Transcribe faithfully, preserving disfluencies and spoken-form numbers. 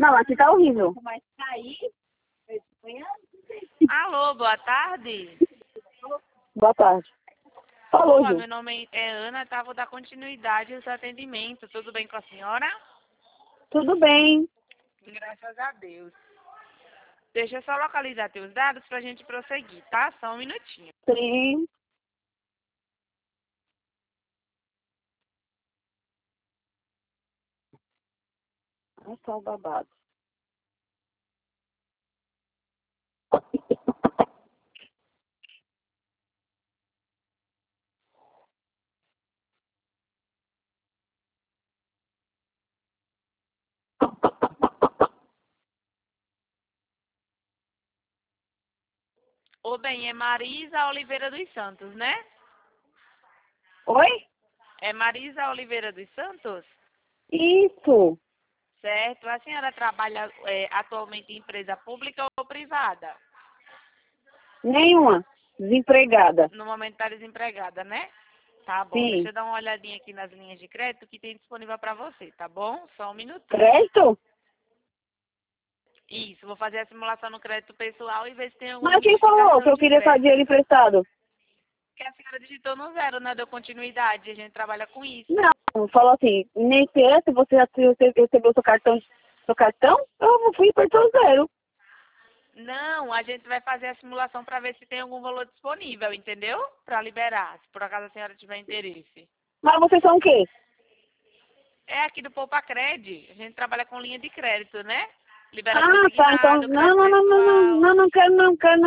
Não, aqui tá horrível. Mas sair, Alô, boa tarde. Boa tarde. Falou, Olá, Ju. meu nome é Ana, tá? Vou dar continuidade aos atendimentos. Tudo bem com a senhora? Tudo bem. Graças a Deus. Deixa eu só localizar teus dados pra gente prosseguir, tá? Só um minutinho. Sim. Olha só o babado. Ô, bem, é Marisa Oliveira dos Santos, né? Oi? É Marisa Oliveira dos Santos? Isso. Certo. A senhora trabalha é, atualmente em empresa pública ou privada? Nenhuma. Desempregada. No momento está desempregada, né? Tá bom. Sim. Deixa eu dar uma olhadinha aqui nas linhas de crédito que tem disponível para você, tá bom? Só um minutinho. Crédito? Isso, vou fazer a simulação no crédito pessoal e ver se tem alguma Mas quem falou modificação que eu de queria crédito. dinheiro emprestado? Que a senhora digitou no zero, né? Deu continuidade. A gente trabalha com isso. Não, falou assim, nem sei se você já se você recebeu seu cartão, seu cartão, eu fui e apertou zero. Não, a gente vai fazer a simulação para ver se tem algum valor disponível, entendeu? Para liberar, se por acaso a senhora tiver interesse. Mas vocês são o quê? É aqui do Poupa Cred. A gente trabalha com linha de crédito, né? Ah, Libera tá, então, consignado, não, crédito não, não, não, não, pessoal. não, não quero, não quero, não.